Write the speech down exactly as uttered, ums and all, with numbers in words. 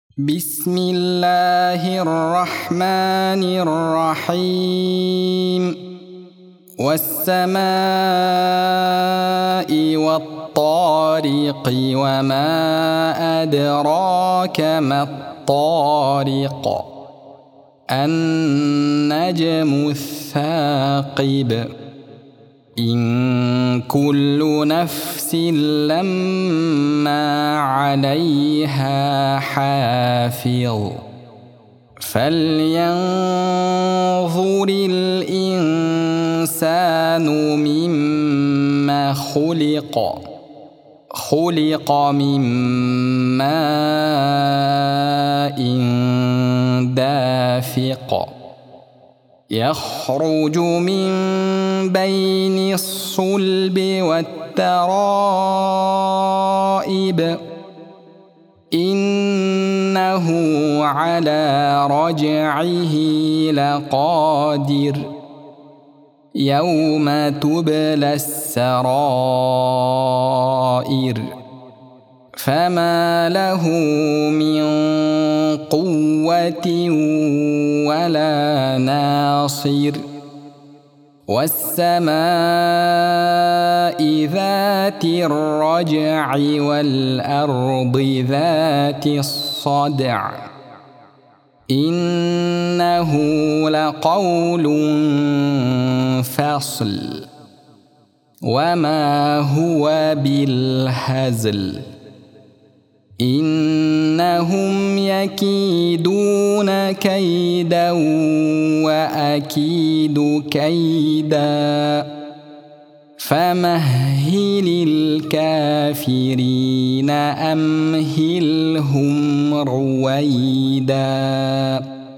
بسم الله الرحمن الرحيم والسماء والطارق وما أدراك ما الطارق النجم الثاقب إن كل نفس لما عليها حافظ فلينظر الإنسان مما خلق خلق من ماء دافق يخرج من بين الصلب والترائب إنه على رجعه لقادر يوم تبلى السرائر فما له من قوة ولا ناصر والسماء ذات الرجع والأرض ذات الصدع إنه لقول فصل وما هو بالهزل إنهم يكيدون كيدا وأكيد كيدا فمهل الكافرين أمهلهم رويدا.